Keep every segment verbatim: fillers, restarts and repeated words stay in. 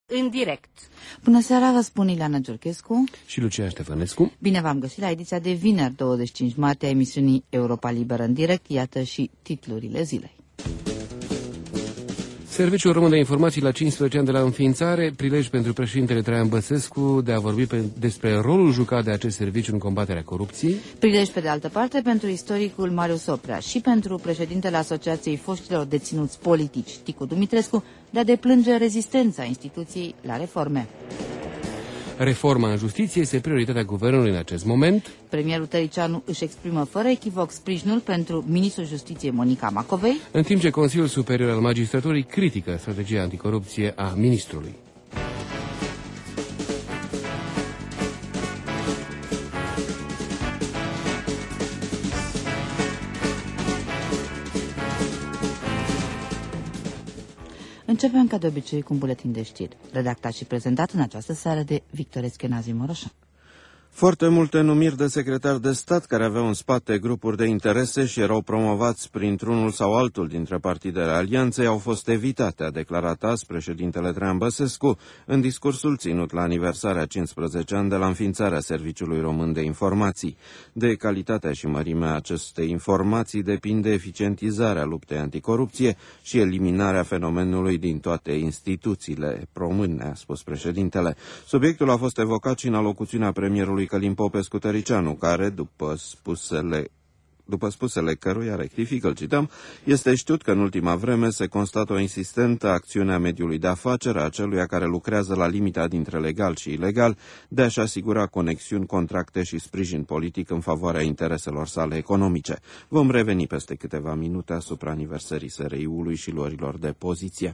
În direct. Bună seara, vă spun Ileana Giurchescu și Lucia Ștefănescu. Bine v-am găsit la ediția de vineri, douăzeci și cinci martie, a emisiunii Europa Liberă în direct. Iată și titlurile zilei. Serviciul Român de Informații la cincisprezece ani de la înființare, prilej pentru președintele Traian Băsescu de a vorbi pe, despre rolul jucat de acest serviciu în combaterea corupției. Prilej, pe de altă parte, pentru istoricul Marius Oprea și pentru președintele Asociației Foștilor Deținuți Politici, Ticu Dumitrescu, de a deplânge rezistența instituției la reforme. Reforma în justiție este prioritatea guvernului în acest moment. Premierul Tăricianu își exprimă fără echivoc sprijinul pentru ministrul justiției Monica Macovei, în timp ce Consiliul Superior al Magistraturii critică strategia anticorupție a ministrului. Începem ca de obicei cu un buletin de știri, redactat și prezentat în această seară de Victor Eschenazi Moroșan. Foarte multe numiri de secretari de stat care aveau în spate grupuri de interese și erau promovați printr-unul sau altul dintre partidele alianței au fost evitate, a declarat azi președintele Traian Băsescu în discursul ținut la aniversarea cincisprezece ani de la înființarea Serviciului Român de Informații. De calitatea și mărimea acestei informații depinde eficientizarea luptei anticorupție și eliminarea fenomenului din toate instituțiile române, a spus președintele. Subiectul a fost evocat și în alocuțiunea premierului Călin Popescu-Tăricianu, care, după spusele, după spusele căruia rectifică, îl cităm, este știut că în ultima vreme se constată o insistentă acțiune a mediului de afaceri, a aceluia care lucrează la limita dintre legal și ilegal, de a-și asigura conexiuni, contracte și sprijin politic în favoarea intereselor sale economice. Vom reveni peste câteva minute asupra aniversării S R I-ului și luărilor de poziție.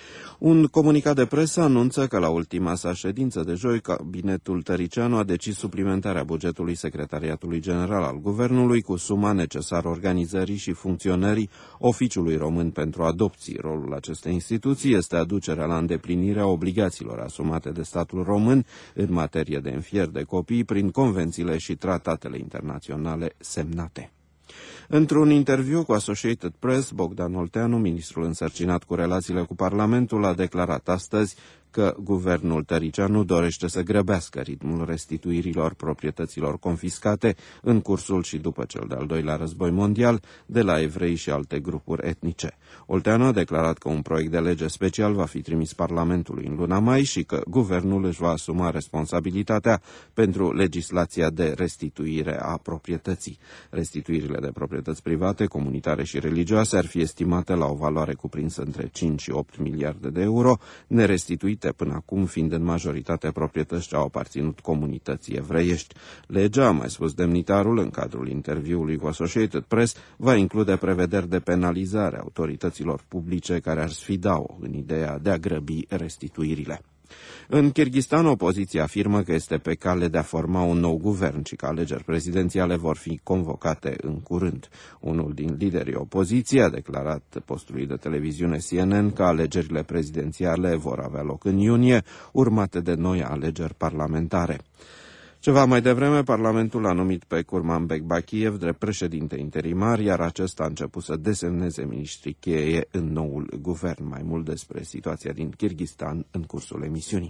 Un comunicat de presă anunță că la ultima sa ședință de joi, cabinetul Tăricianu a decis suplimentarea bugetului Secretariatului General al Guvernului cu suma necesară organizării și funcționării Oficiului Român pentru Adopții. Rolul acestei instituții este aducerea la îndeplinirea obligațiilor asumate de statul român în materie de înfier de copii prin convențiile și tratatele internaționale semnate. Într-un interviu cu Associated Press, Bogdan Olteanu, ministrul însărcinat cu relațiile cu Parlamentul, a declarat astăzi că guvernul Tăricianu dorește să grăbească ritmul restituirilor proprietăților confiscate în cursul și după cel de-al doilea război mondial de la evrei și alte grupuri etnice. Olteanu a declarat că un proiect de lege special va fi trimis Parlamentului în luna mai și că guvernul își va asuma responsabilitatea pentru legislația de restituire a proprietății. Restituirile de proprietăți private, comunitare și religioase ar fi estimate la o valoare cuprinsă între cinci și opt miliarde de euro, nerestituite până acum fiind în majoritate proprietăți ce au aparținut comunității evreiești. Legea, a mai spus demnitarul în cadrul interviului cu Associated Press, va include prevederi de penalizare a autorităților publice care ar sfida-o în ideea de a grăbi restituirile. În Kirghistan, opoziția afirmă că este pe cale de a forma un nou guvern și că alegeri prezidențiale vor fi convocate în curând. Unul din liderii opoziției a declarat postului de televiziune C N N că alegerile prezidențiale vor avea loc în iunie, urmate de noi alegeri parlamentare. Ceva mai devreme, Parlamentul a numit pe Kurmanbek Bakiev drept președinte interimar, iar acesta a început să desemneze miniștrii cheie în noul guvern. Mai mult despre situația din Kirghistan în cursul emisiunii.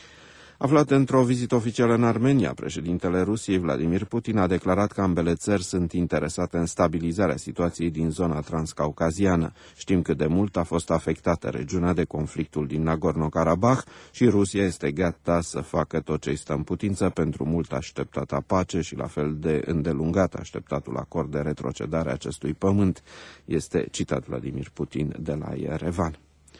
Aflat într-o vizită oficială în Armenia, președintele Rusiei, Vladimir Putin, a declarat că ambele țări sunt interesate în stabilizarea situației din zona transcaucaziană. Știm cât de mult a fost afectată regiunea de conflictul din Nagorno-Karabakh și Rusia este gata să facă tot ce îi stă în putință pentru mult așteptata pace și la fel de îndelungat așteptatul acord de retrocedare a acestui pământ, este citat Vladimir Putin de la Yerevan.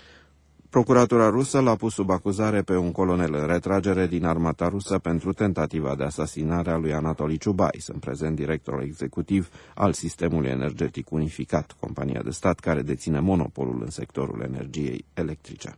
Procuratura rusă l-a pus sub acuzare pe un colonel în retragere din armata rusă pentru tentativa de asasinare a lui Anatoli Ciubais, în prezent directorul executiv al Sistemului Energetic Unificat, compania de stat care deține monopolul în sectorul energiei electrice.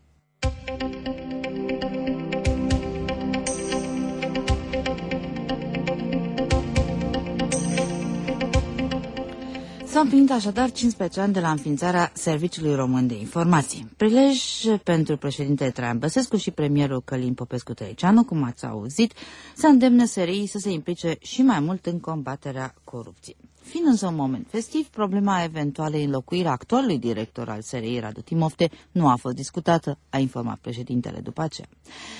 S-au împlinit așadar cincisprezece ani de la înființarea Serviciului Român de Informații. Prilej pentru președintele Traian Băsescu și premierul Călin Popescu-Tăiceanu, cum ați auzit, să îndemne S R I să se implice și mai mult în combaterea corupției. Fiind însă un moment festiv, problema eventualei înlocuirii actualului director al S R I, Radu Timofte, nu a fost discutată, a informat președintele după aceea.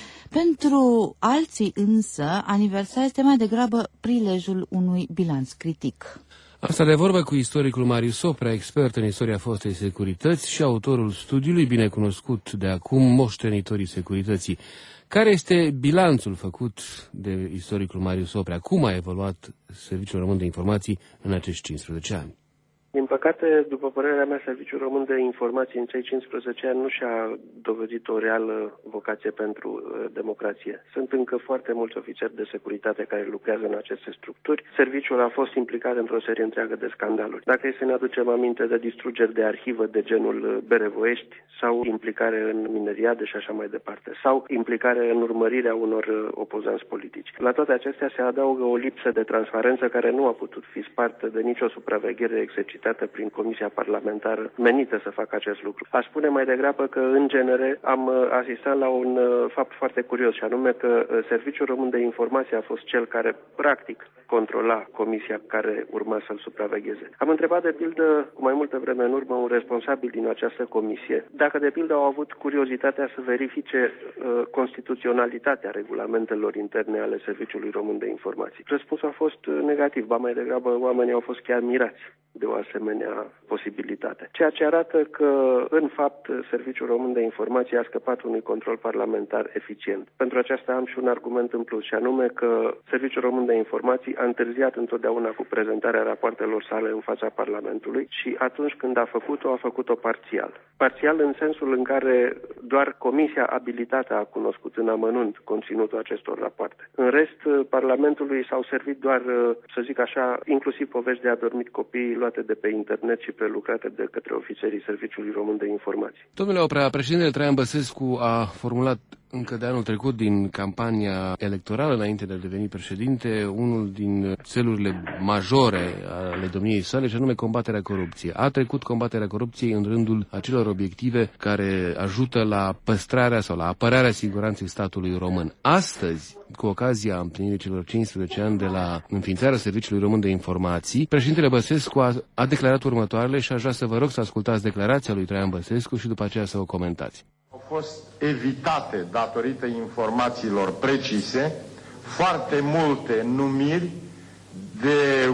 Pentru alții însă, aniversarea este mai degrabă prilejul unui bilanț critic. Asta de vorbă cu istoricul Marius Soprea, expert în istoria fostei securități și autorul studiului binecunoscut de acum, Moștenitorii Securității. Care este bilanțul făcut de istoricul Marius Soprea? Cum a evoluat Serviciul Român de Informații în acești cincisprezece ani? Din păcate, după părerea mea, Serviciul Român de Informații în cei cincisprezece ani nu și-a dovedit o reală vocație pentru uh, democrație. Sunt încă foarte mulți ofițeri de securitate care lucrează în aceste structuri. Serviciul a fost implicat într-o serie întreagă de scandaluri. Dacă e să ne aducem aminte de distrugeri de arhivă de genul Berevoiești sau implicare în mineriade și așa mai departe, sau implicare în urmărirea unor uh, opozanți politici. La toate acestea se adaugă o lipsă de transparență care nu a putut fi spartă de nicio supraveghere exercitată prin Comisia Parlamentară menită să facă acest lucru. Aș spune mai degrabă că, în genere, am asistat la un fapt foarte curios, și anume că Serviciul Român de Informație a fost cel care, practic, controla comisia care urma să-l supravegheze. Am întrebat, de pildă, cu mai multă vreme în urmă, un responsabil din această comisie, dacă, de pildă, au avut curiozitatea să verifice uh, constituționalitatea regulamentelor interne ale Serviciului Român de Informații. Răspunsul a fost negativ, ba mai degrabă oamenii au fost chiar mirați de o asemenea posibilitate. Ceea ce arată că, în fapt, Serviciul Român de Informații a scăpat unui control parlamentar eficient. Pentru aceasta am și un argument în plus, și anume că Serviciul Român de Informații a întârziat întotdeauna cu prezentarea rapoartelor sale în fața Parlamentului și atunci când a făcut-o, a făcut-o parțial. Parțial în sensul în care doar Comisia Abilitată a cunoscut în amănunt conținutul acestor rapoarte. În rest, Parlamentului s-au servit doar, să zic așa, inclusiv povești de adormit copiii luate de pe internet și prelucrate de către ofițerii Serviciului Român de Informații. Domnule Oprea, președintele Traian Băsescu a formulat încă de anul trecut, din campania electorală, înainte de a deveni președinte, unul din țelurile majore ale domniei sale, și anume combaterea corupției. A trecut combaterea corupției în rândul acelor obiective care ajută la păstrarea sau la apărarea siguranței statului român. Astăzi, cu ocazia împlinirii celor cincisprezece ani de la înființarea Serviciului Român de Informații, președintele Băsescu a, a declarat următoarele și aș vrea să vă rog să ascultați declarația lui Traian Băsescu și după aceea să o comentați. Au fost evitate, datorită informațiilor precise, foarte multe numiri de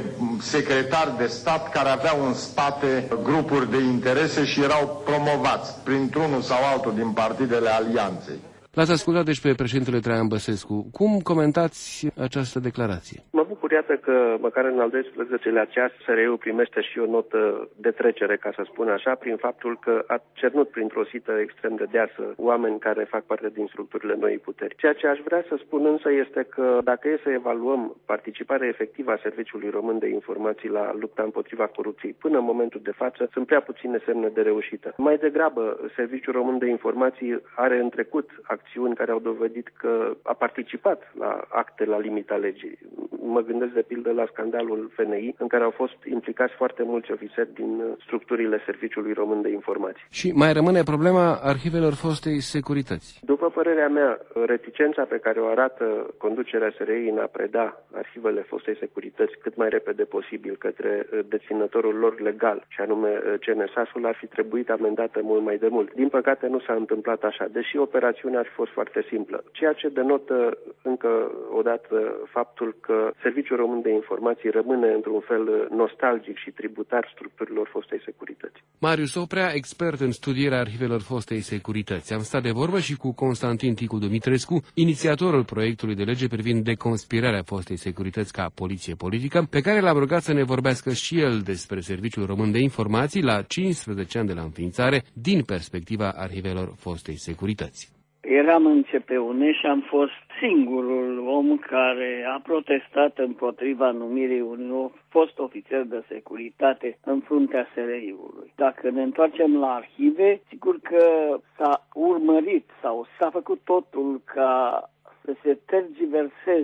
secretari de stat care aveau în spate grupuri de interese și erau promovați printr-unul sau altul din partidele alianței. L-ați ascultat deci pe președintele Traian Băsescu. Cum comentați această declarație? Mă bucur, iată, că măcar în al doisprezecelea ceas S R I-ul primește și o notă de trecere, ca să spun așa, prin faptul că a cernut printr-o sită extrem de deasă oameni care fac parte din structurile noii puteri. Ceea ce aș vrea să spun însă este că dacă e să evaluăm participarea efectivă a Serviciului Român de Informații la lupta împotriva corupției până în momentul de față, sunt prea puține semne de reușită. Mai degrabă, Serviciul Român de Informații are în trecut acțiuni care au dovedit că a participat la acte la limita legii. Mă gândesc de pildă la scandalul F N I, în care au fost implicați foarte mulți ofițeri din structurile Serviciului Român de Informații. Și mai rămâne problema arhivelor fostei securități. După părerea mea, reticența pe care o arată conducerea S R I în a preda arhivele fostei securități cât mai repede posibil către deținătorul lor legal, și anume C N S A-ul, ar fi trebuit amendată mult mai de mult. Din păcate nu s-a întâmplat așa, deși operațiunea ar fi fost foarte simplă, ceea ce denotă încă o dată faptul că Serviciul Român de Informații rămâne într-un fel nostalgic și tributar structurilor fostei securități. Marius Oprea, expert în studierea arhivelor fostei securități. Am stat de vorbă și cu Constantin Ticu Dumitrescu, inițiatorul proiectului de lege privind deconspirarea fostei securități ca poliție politică, pe care l-am rugat să ne vorbească și el despre Serviciul Român de Informații la cincisprezece ani de la înființare, din perspectiva arhivelor fostei securități. Eram în C P U N și am fost singurul om care a protestat împotriva numirii unui fost ofițer de securitate în fruntea S R I-ului. Dacă ne întoarcem la arhive, sigur că s-a urmărit sau s-a făcut totul ca să se tergiverseze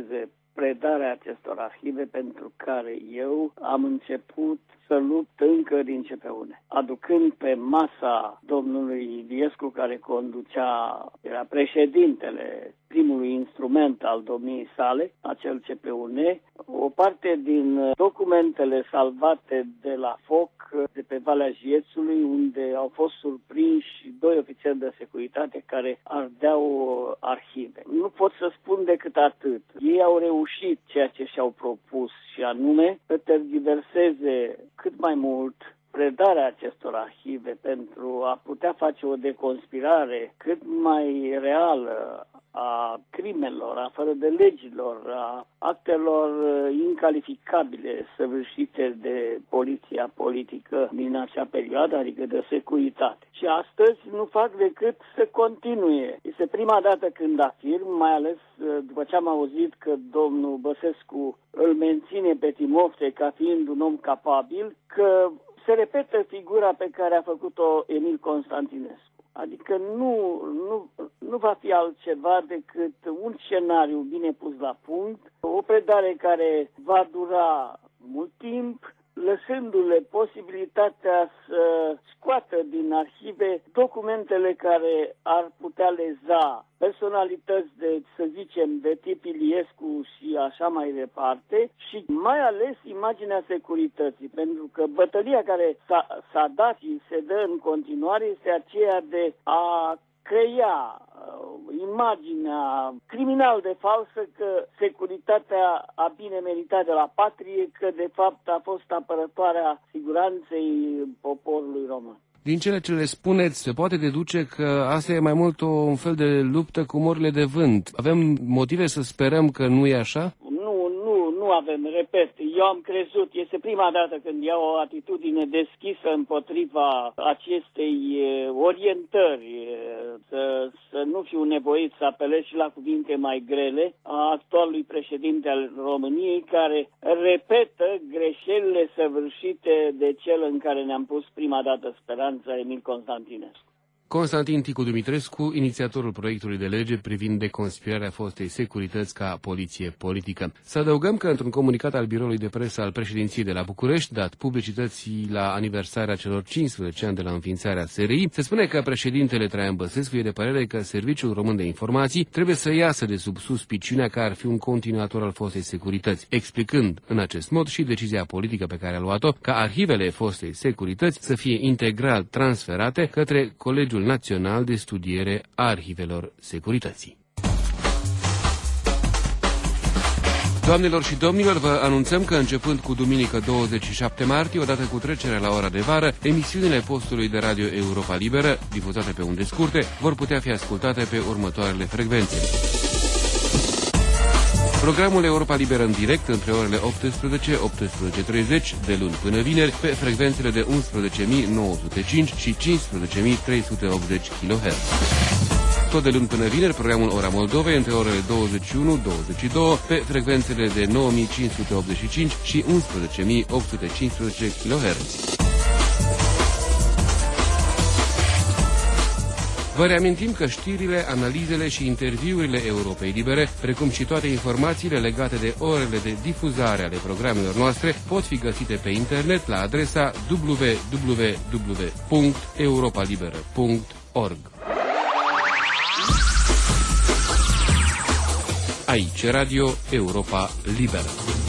predarea acestor arhive, pentru care eu am început să lupt încă din C P U N, aducând pe masa domnului Iliescu, care conducea, era președintele primului instrument al domniei sale, acel C P U N, o parte din documentele salvate de la foc de pe Valea Jiețului, unde au fost surprinși doi ofițeri de securitate care ardeau arhive. Nu pot să spun decât atât. Ei au reușit ceea ce și-au propus, și anume să tergiverseze cât mai mult predarea acestor arhive pentru a putea face o deconspirare cât mai reală a crimelor, a fără de legilor, a actelor incalificabile săvârșite de poliția politică din acea perioadă, adică de securitate. Și astăzi nu fac decât să continue. Este prima dată când afirm, mai ales după ce am auzit că domnul Băsescu îl menține pe Timofte ca fiind un om capabil, că se repetă figura pe care a făcut-o Emil Constantinescu. Adică nu, nu, nu va fi altceva decât un scenariu bine pus la punct, o predare care va dura mult timp, lăsându-le posibilitatea să scoată din arhive documentele care ar putea leza personalități de, să zicem, de tip Iliescu și așa mai departe, și mai ales imaginea securității, pentru că bătălia care s-a, s-a dat și se dă în continuare este aceea de a crea uh, imaginea criminal de falsă că securitatea a bine meritat de la patrie, că de fapt a fost apărătoarea siguranței poporului român. Din cele ce le spuneți, se poate deduce că asta e mai mult o, un fel de luptă cu morile de vânt. Avem motive să sperăm că nu e așa? Nu, nu, nu avem, repet. Eu am crezut, este prima dată când iau o atitudine deschisă împotriva acestei orientări, să, să nu fiu nevoit să apelez și la cuvinte mai grele, a actualului președinte al României, care repetă greșelile săvârșite de cel în care ne-am pus prima dată speranța, Emil Constantinescu. Constantin Ticu Dumitrescu, inițiatorul proiectului de lege privind deconspirarea fostei securități ca poliție politică. Să adăugăm că într-un comunicat al biroului de presă al președinției de la București, dat publicității la aniversarea celor cincisprezece ani de la înființarea S R I, se spune că președintele Traian Băsescu e de părere că Serviciul Român de Informații trebuie să iasă de sub suspiciunea că ar fi un continuator al fostei securități, explicând în acest mod și decizia politică pe care a luat-o ca arhivele fostei securități să fie integral transferate către Colegiul Național de Studiere a Arhivelor Securității. Doamnelor și domnilor, vă anunțăm că începând cu duminică douăzeci și șapte martie, odată cu trecerea la ora de vară, emisiunile postului de radio Europa Liberă, difuzate pe unde scurte, vor putea fi ascultate pe următoarele frecvențe. Programul Europa Liberă în direct între orele optsprezece - optsprezece treizeci de luni până vineri pe frecvențele de unsprezece mii nouă sute cinci și cincisprezece mii trei sute optzeci kilohertz. Tot de luni până vineri, programul Ora Moldovei între orele douăzeci și unu - douăzeci și doi pe frecvențele de nouă mii cinci sute optzeci și cinci și unsprezece mii opt sute cincisprezece kilohertz. Vă reamintim că știrile, analizele și interviurile Europei Libere, precum și toate informațiile legate de orele de difuzare ale programelor noastre, pot fi găsite pe internet la adresa w w w punct europa liberă punct org. Aici Radio Europa Liberă.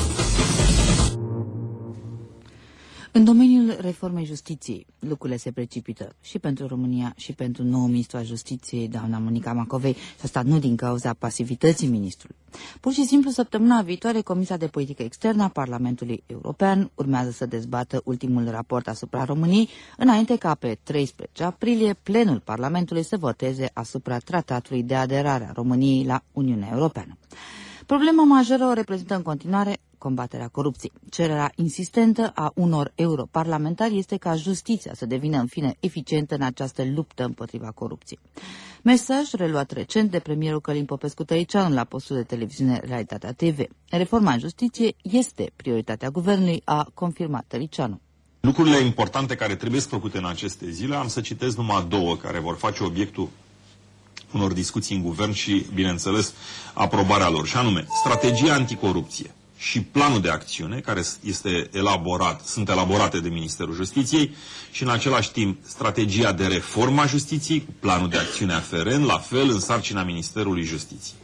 În domeniul reformei justiției, lucrurile se precipită și pentru România și pentru nou ministru al Justiției, doamna Monica Macovei, și asta nu din cauza pasivității ministrului. Pur și simplu, săptămâna viitoare, Comisia de Politică Externă a Parlamentului European urmează să dezbată ultimul raport asupra României, înainte ca pe treisprezece aprilie plenul Parlamentului să voteze asupra tratatului de aderare a României la Uniunea Europeană. Problema majoră o reprezintă în continuare combaterea corupției. Cererea insistentă a unor europarlamentari este ca justiția să devină în fine eficientă în această luptă împotriva corupției. Mesaj reluat recent de premierul Călin Popescu-Tăriceanu la postul de televiziune Realitatea T V. Reforma în justiție este prioritatea guvernului, a confirmat Tăriceanu. Lucrurile importante care trebuie făcute în aceste zile, am să citesc numai două care vor face obiectul unor discuții în guvern și, bineînțeles, aprobarea lor. Și anume, strategia anticorupție și planul de acțiune, care este elaborat, sunt elaborate de Ministerul Justiției, și în același timp strategia de reformă a justiției, cu planul de acțiune aferent, la fel în sarcina Ministerului Justiției.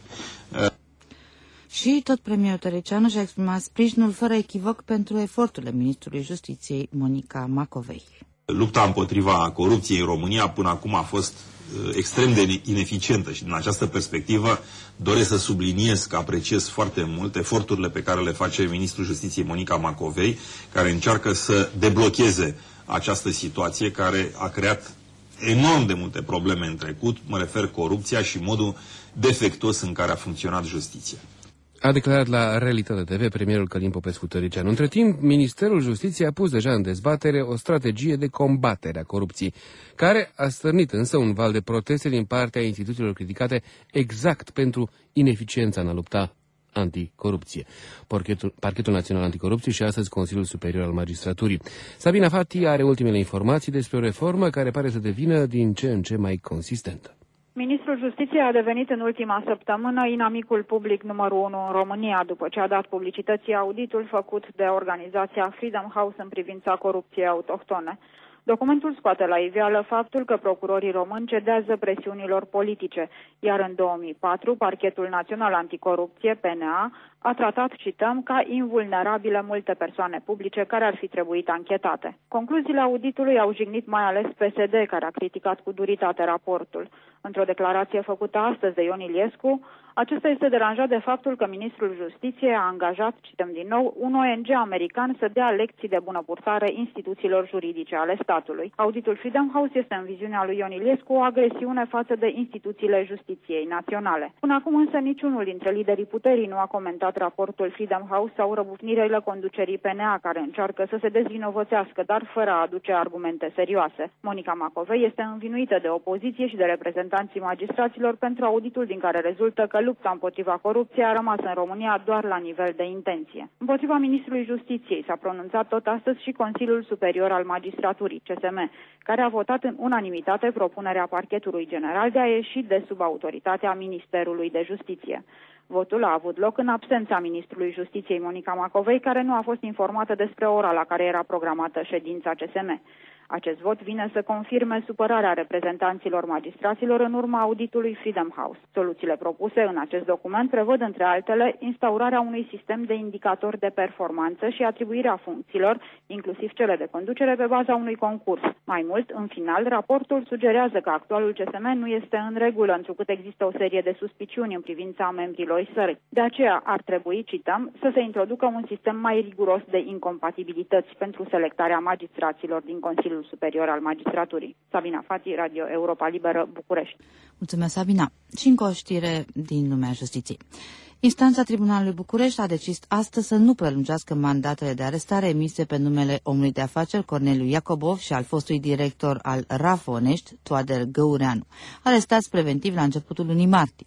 Și tot premierul Tăricianu și-a exprimat sprijinul fără echivoc pentru eforturile Ministrului Justiției, Monica Macovei. Lupta împotriva corupției în România până acum a fost extrem de ineficientă și din această perspectivă doresc să subliniez că apreciez foarte mult eforturile pe care le face Ministrul Justiției Monica Macovei, care încearcă să deblocheze această situație care a creat enorm de multe probleme în trecut, mă refer corupția și modul defectuos în care a funcționat justiția. A declarat la Realitate T V premierul Călin Popescu-Tăricianu. Între timp, Ministerul Justiției a pus deja în dezbatere o strategie de combatere a corupției, care a stârnit însă un val de proteste din partea instituțiilor criticate exact pentru ineficiența în a lupta anticorupție. Parchetul, Parchetul Național Anticorupție și astăzi Consiliul Superior al Magistraturii. Sabina Fati are ultimele informații despre o reformă care pare să devină din ce în ce mai consistentă. Ministrul Justiției a devenit în ultima săptămână inamicul public numărul unu în România, după ce a dat publicității auditul făcut de organizația Freedom House în privința corupției autohtone. Documentul scoate la iveală faptul că procurorii români cedează presiunilor politice, iar în două mii patru Parchetul Național Anticorupție, P N A, a tratat, cităm, ca invulnerabile multe persoane publice care ar fi trebuit anchetate. Concluziile auditului au jignit mai ales P S D, care a criticat cu duritate raportul. Într-o declarație făcută astăzi de Ion Iliescu, acesta este deranjat de faptul că Ministrul Justiției a angajat, cităm din nou, un O N G american să dea lecții de bună purtare instituțiilor juridice ale statului. Auditul Freedom House este, în viziunea lui Ion Iliescu, o agresiune față de instituțiile justiției naționale. Până acum însă niciunul dintre liderii puterii nu a comentat raportul Freedom House sau răbufnirile conducerii P N A, care încearcă să se dezvinovățească, dar fără a aduce argumente serioase. Monica Macovei este învinuită de opoziție și de reprezentanții magistraților pentru auditul din care rezultă că lupta împotriva corupției a rămas în România doar la nivel de intenție. Împotriva Ministrului Justiției s-a pronunțat tot astăzi și Consiliul Superior al Magistraturii, C S M, care a votat în unanimitate propunerea Parchetului General de a ieși de sub autoritatea Ministerului de Justiție. Votul a avut loc în absența Ministrului Justiției Monica Macovei, care nu a fost informată despre ora la care era programată ședința C S M. Acest vot vine să confirme supărarea reprezentanților magistraților în urma auditului Freedom House. Soluțiile propuse în acest document prevăd, între altele, instaurarea unui sistem de indicatori de performanță și atribuirea funcțiilor, inclusiv cele de conducere, pe baza unui concurs. Mai mult, în final, raportul sugerează că actualul C S M nu este în regulă, întrucât există o serie de suspiciuni în privința membrilor săi. De aceea ar trebui, cităm, să se introducă un sistem mai riguros de incompatibilități pentru selectarea magistraților din Consiliul Superior al Magistraturii. Sabina Fati, Radio Europa Liberă, București. Mulțumesc, Sabina. Și încă o știre din lumea justiției. Instanța Tribunalului București a decis astăzi să nu prelungească mandatele de arestare emise pe numele omului de afaceri Corneliu Iacobov și al fostului director al Rafă Onești, Toader Găureanu, arestați preventiv la începutul lunii martie.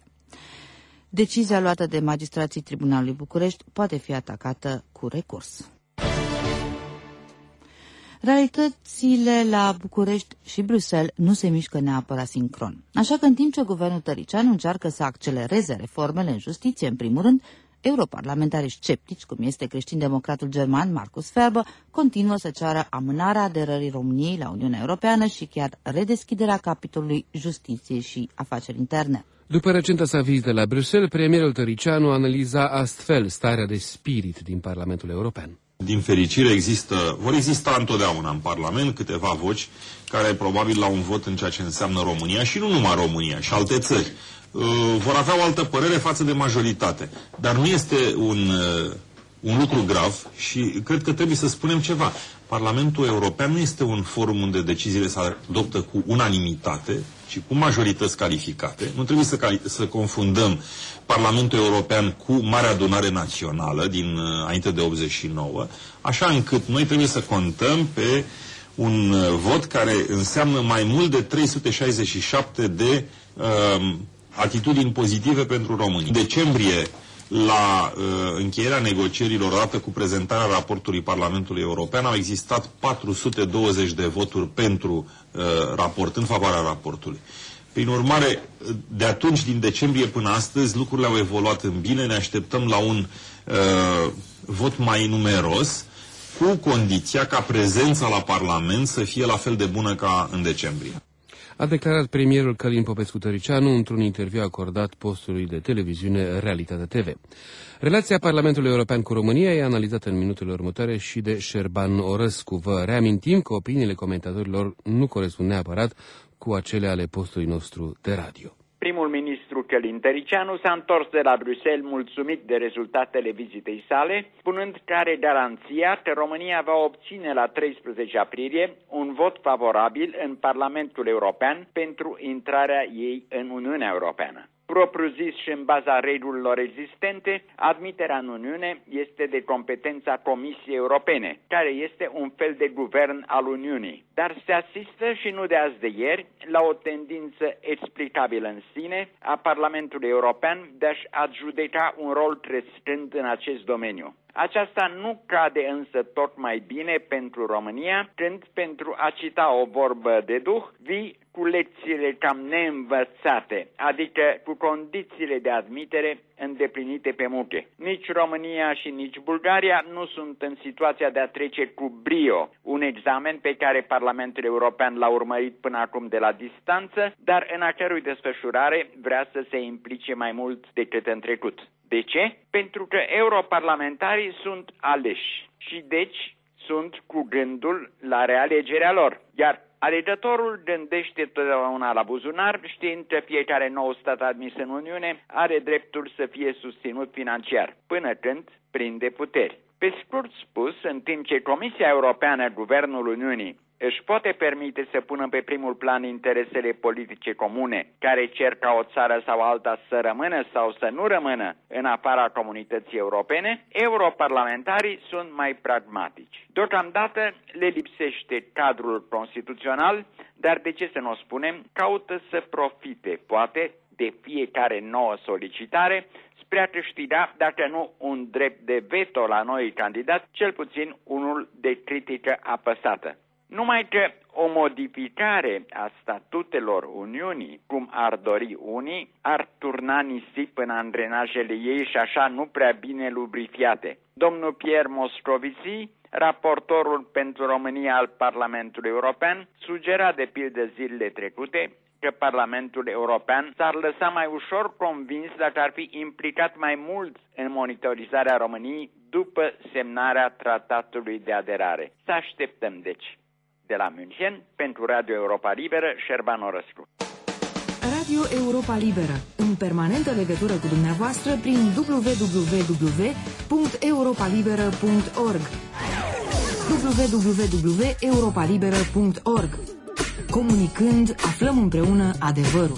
Decizia luată de magistrații Tribunalului București poate fi atacată cu recurs. Realitățile la București și Bruxelles nu se mișcă neapărat sincron. Așa că în timp ce guvernul Tăricianu încearcă să accelereze reformele în justiție, în primul rând, europarlamentarii sceptici, cum este creștin-democratul german Markus Ferber, continuă să ceară amânarea aderării României la Uniunea Europeană și chiar redeschiderea capitolului justiție și afaceri interne. După recenta sa vizită la Bruxelles, premierul Tăricianu analiza astfel starea de spirit din Parlamentul European. Din fericire există, vor exista întotdeauna în Parlament câteva voci care probabil la un vot în ceea ce înseamnă România și nu numai România, și alte țări, vor avea o altă părere față de majoritate. Dar nu este un, un lucru grav și cred că trebuie să spunem ceva. Parlamentul European nu este un forum unde deciziile se adoptă cu unanimitate, ci cu majorități calificate. Nu trebuie să, cali să confundăm Parlamentul European cu Marea Adunare Națională din înainte de optzeci și nouă, așa încât noi trebuie să contăm pe un vot care înseamnă mai mult de trei sute șaizeci și șapte de uh, atitudini pozitive pentru români. În decembrie, la uh, încheierea negocierilor odată cu prezentarea raportului Parlamentului European, au existat patru sute douăzeci de voturi pentru uh, raport, în favoarea raportului. Prin urmare, de atunci, din decembrie până astăzi, lucrurile au evoluat în bine, ne așteptăm la un uh, vot mai numeros, cu condiția ca prezența la Parlament să fie la fel de bună ca în decembrie. A declarat premierul Călin Popescu-Tăricianu într-un interviu acordat postului de televiziune Realitate T V. Relația Parlamentului European cu România e analizată în minutele următoare și de Șerban Orăscu. Vă reamintim că opiniile comentatorilor nu corespund neapărat cu acele ale postului nostru de radio. Primul ministru Călin Tăricianu s-a întors de la Bruxelles mulțumit de rezultatele vizitei sale, spunând că are garanția că România va obține la treisprezece aprilie un vot favorabil în Parlamentul European pentru intrarea ei în Uniunea Europeană. Propriu-zis și în baza regulilor existente, admiterea în Uniune este de competența Comisiei Europene, care este un fel de guvern al Uniunii. Dar se asistă și nu de azi de ieri la o tendință explicabilă în sine a Parlamentului European de a-și adjudeca un rol crescând în acest domeniu. Aceasta nu cade însă tot mai bine pentru România, când, pentru a cita o vorbă de duh, vii cu lecțiile cam neînvățate, adică cu condițiile de admitere îndeplinite pe muche. Nici România și nici Bulgaria nu sunt în situația de a trece cu brio un examen pe care Parlamentul European l-a urmărit până acum de la distanță, dar în a cărui desfășurare vrea să se implice mai mult decât în trecut. De ce? Pentru că europarlamentarii sunt aleși și deci sunt cu gândul la realegerea lor. Iar alegătorul gândește totdeauna la buzunar, știind că fiecare nou stat admis în Uniune are dreptul să fie susținut financiar, până când prinde puteri. Pe scurt spus, în timp ce Comisia Europeană, Guvernul Uniunii, își poate permite să pună pe primul plan interesele politice comune, care cer ca o țară sau alta să rămână sau să nu rămână în afara comunității europene, europarlamentarii sunt mai pragmatici. Deocamdată le lipsește cadrul constituțional, dar de ce să nu o spunem, caută să profite, poate, de fiecare nouă solicitare, spre a câștiga, dacă nu un drept de veto la noi candidați, cel puțin unul de critică apăsată. Numai că o modificare a statutelor Uniunii, cum ar dori unii, ar turna nisip în angrenajele ei și așa nu prea bine lubrifiate. Domnul Pierre Moscovici, raportorul pentru România al Parlamentului European, sugera de pildă zilele trecute că Parlamentul European s-ar lăsa mai ușor convins dacă ar fi implicat mai mult în monitorizarea României după semnarea tratatului de aderare. Să așteptăm, deci. De la München, pentru Radio Europa Liberă, Șerban Orăscu. Radio Europa Liberă, în permanentă legătură cu dumneavoastră prin w w w punct europa liberă punct org w w w punct europa liberă punct org. Comunicând, aflăm împreună adevărul.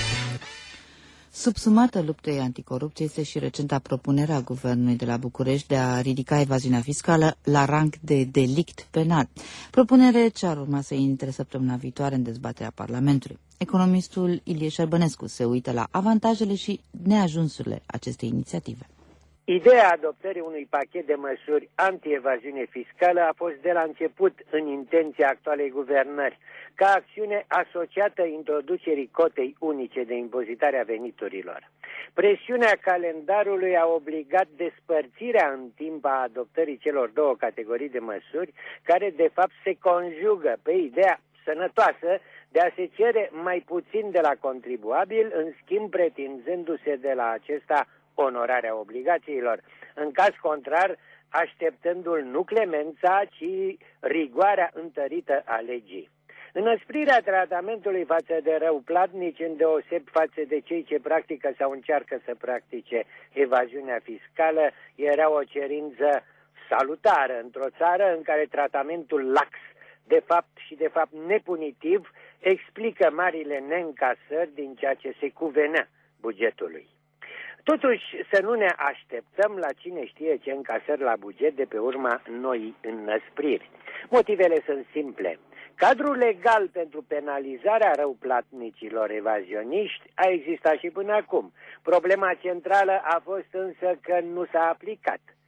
Subsumată luptei anticorupție este și recenta propunere a Guvernului de la București de a ridica evaziunea fiscală la rang de delict penal. Propunere ce ar urma să intre săptămâna viitoare în dezbaterea Parlamentului. Economistul Ilie Șerbănescu se uită la avantajele și neajunsurile acestei inițiative. Ideea adoptării unui pachet de măsuri anti-evaziune fiscală a fost de la început în intenția actualei guvernări, ca acțiune asociată introducerii cotei unice de impozitare a veniturilor. Presiunea calendarului a obligat despărțirea în timp a adoptării celor două categorii de măsuri, care de fapt se conjugă pe ideea sănătoasă de a se cere mai puțin de la contribuabil, în schimb pretinzându-se de la acesta onorarea obligațiilor. În caz contrar, așteptându-l nu clemența, ci rigoarea întărită a legii. Înăsprirea tratamentului față de răuplatnici, îndeoseb față de cei ce practică sau încearcă să practice evaziunea fiscală, era o cerință salutară într-o țară în care tratamentul lax, de fapt și de fapt nepunitiv, explică marile neîncasări din ceea ce se cuvenea bugetului. Totuși, să nu ne așteptăm la cine știe ce încasări la buget de pe urma noii înăspriri. Motivele sunt simple. Cadrul legal pentru penalizarea răuplatnicilor evazioniști a existat și până acum. Problema centrală a fost însă că nu s-a aplicat.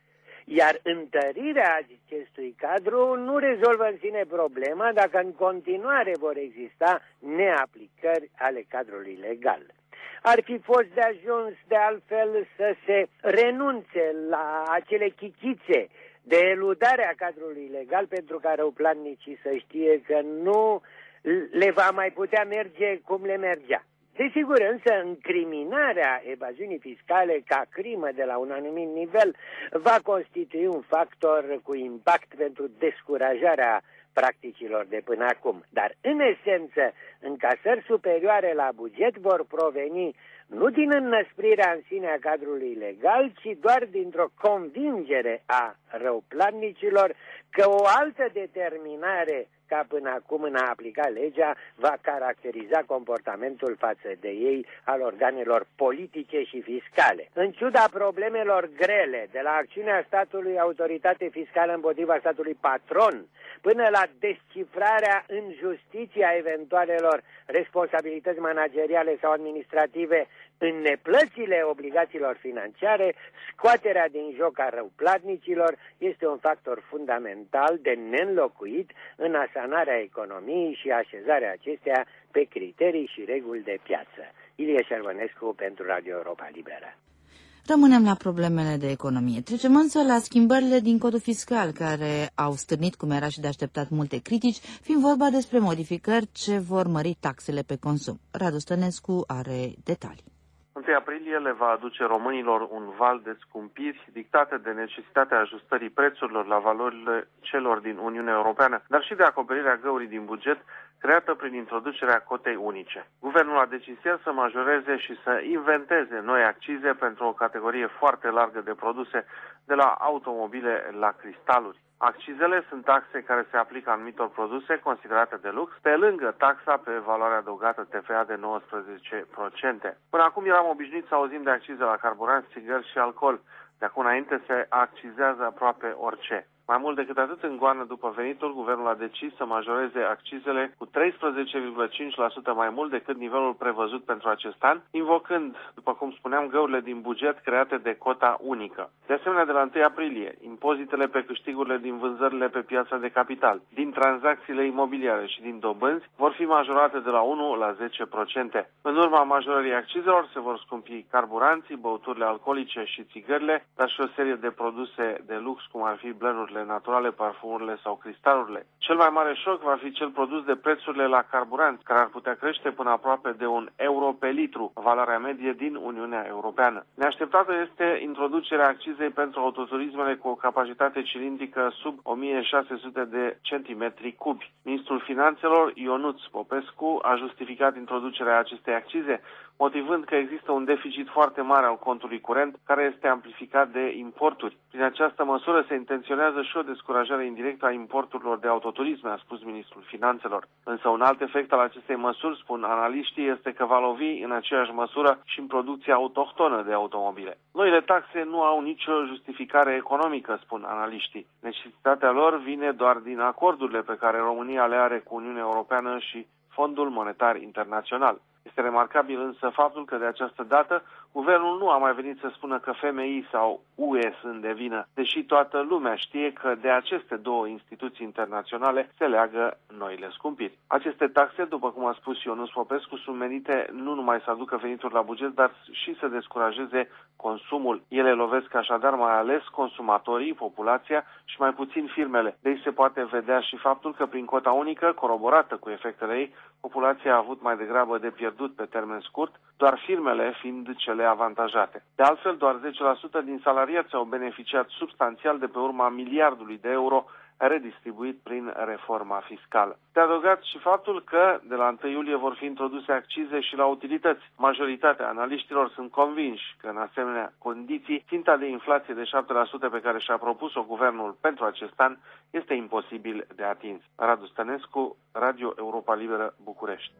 Iar întărirea acestui cadru nu rezolvă în sine problema dacă în continuare vor exista neaplicări ale cadrului legal. Ar fi fost de ajuns de altfel să se renunțe la acele chichițe de eludare a cadrului legal pentru ca răuplatnicii să știe că nu le va mai putea merge cum le mergea. Desigur, însă, încriminarea evaziunii fiscale ca crimă de la un anumit nivel va constitui un factor cu impact pentru descurajarea practicilor de până acum. Dar, în esență, încasări superioare la buget vor proveni nu din înnăsprirea în sine a cadrului legal, ci doar dintr-o convingere a răuplatnicilor că o altă determinare ca până acum în a aplica legea va caracteriza comportamentul față de ei al organelor politice și fiscale. În ciuda problemelor grele, de la acțiunea statului autoritate fiscală împotriva statului patron, până la descifrarea în justiție a eventualelor responsabilități manageriale sau administrative în neplățile obligațiilor financiare, scoaterea din joc a răuplatnicilor este un factor fundamental de neînlocuit în asanarea economiei și așezarea acesteia pe criterii și reguli de piață. Ilie Șervănescu pentru Radio Europa Liberă. Rămânem la problemele de economie. Trecem însă la schimbările din codul fiscal, care au stârnit, cum era și de așteptat, multe critici, fiind vorba despre modificări ce vor mări taxele pe consum. Radu Stănescu are detalii. întâi aprilie le va aduce românilor un val de scumpiri dictate de necesitatea ajustării prețurilor la valorile celor din Uniunea Europeană, dar și de acoperirea găurii din buget creată prin introducerea cotei unice. Guvernul a decis să majoreze și să inventeze noi accize pentru o categorie foarte largă de produse, de la automobile la cristaluri. Accizele sunt taxe care se aplică anumitor produse considerate de lux, pe lângă taxa pe valoare adăugată T V A de nouăsprezece la sută. Până acum eram obișnuit să auzim de accize la carburanți, țigări și alcool. De acum înainte se accizează aproape orice. Mai mult decât atât, în goană după venituri, guvernul a decis să majoreze accizele cu treisprezece virgulă cinci la sută mai mult decât nivelul prevăzut pentru acest an, invocând, după cum spuneam, găurile din buget create de cota unică. De asemenea, de la întâi aprilie, impozitele pe câștigurile din vânzările pe piața de capital, din tranzacțiile imobiliare și din dobânzi vor fi majorate de la unu la zece la sută. În urma majorării accizelor se vor scumpi carburanții, băuturile alcoolice și țigările, dar și o serie de produse de lux, cum ar fi blenurile naturale, parfumurile sau cristalurile. Cel mai mare șoc va fi cel produs de prețurile la carburanți, care ar putea crește până aproape de un euro pe litru, valoarea medie din Uniunea Europeană. Neașteptată este introducerea accizei pentru autoturismele cu o capacitate cilindrică sub o mie șase sute de centimetri cubi. Ministrul Finanțelor, Ionuț Popescu, a justificat introducerea acestei accize, motivând că există un deficit foarte mare al contului curent, care este amplificat de importuri. Prin această măsură se intenționează și o descurajare indirectă a importurilor de autoturisme, a spus ministrul Finanțelor. Însă un alt efect al acestei măsuri, spun analiștii, este că va lovi în aceeași măsură și în producția autohtonă de automobile. Noile taxe nu au nicio justificare economică, spun analiștii. Necesitatea lor vine doar din acordurile pe care România le are cu Uniunea Europeană și Fondul Monetar Internațional. Este remarcabil însă faptul că de această dată guvernul nu a mai venit să spună că F M I sau U E sunt de vină, deși toată lumea știe că de aceste două instituții internaționale se leagă noile scumpiri. Aceste taxe, după cum a spus Ionuț Popescu, sunt menite nu numai să aducă venituri la buget, dar și să descurajeze consumul. Ele lovesc așadar mai ales consumatorii, populația și mai puțin firmele. De aici se poate vedea și faptul că prin cota unică, coroborată cu efectele ei, populația a avut mai degrabă de pierdut pe termen scurt, doar firmele fiind cele avantajate. De altfel, doar zece la sută din salariați au beneficiat substanțial de pe urma miliardului de euro redistribuit prin reforma fiscală. De adăugat și faptul că de la întâi iulie vor fi introduse accize și la utilități. Majoritatea analiștilor sunt convinși că în asemenea condiții, ținta de inflație de șapte la sută pe care și-a propus-o guvernul pentru acest an este imposibil de atins. Radu Stănescu, Radio Europa Liberă, București.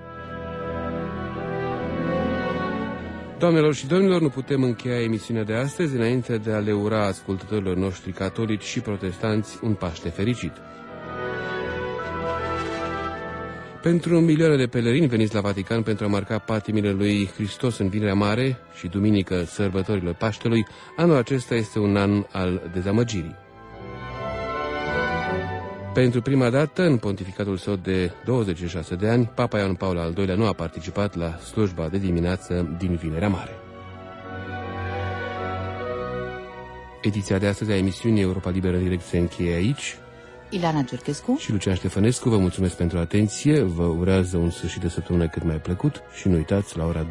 Doamnelor și domnilor, nu putem încheia emisiunea de astăzi înainte de a le ura ascultătorilor noștri catolici și protestanți un Paște fericit. Pentru milioane de pelerini veniți la Vatican pentru a marca patimile lui Hristos în Vinerea Mare și duminică sărbătorile Paștelui, anul acesta este un an al dezamăgirii. Pentru prima dată, în pontificatul său de douăzeci și șase de ani, Papa Ioan Paul al doilea nu a participat la slujba de dimineață din Vinerea Mare. Ediția de astăzi a emisiunii Europa Liberă în direct se încheie aici. Ileana Giurchescu și Lucian Ștefănescu vă mulțumesc pentru atenție, vă urează un sfârșit de săptămână cât mai plăcut și nu uitați la ora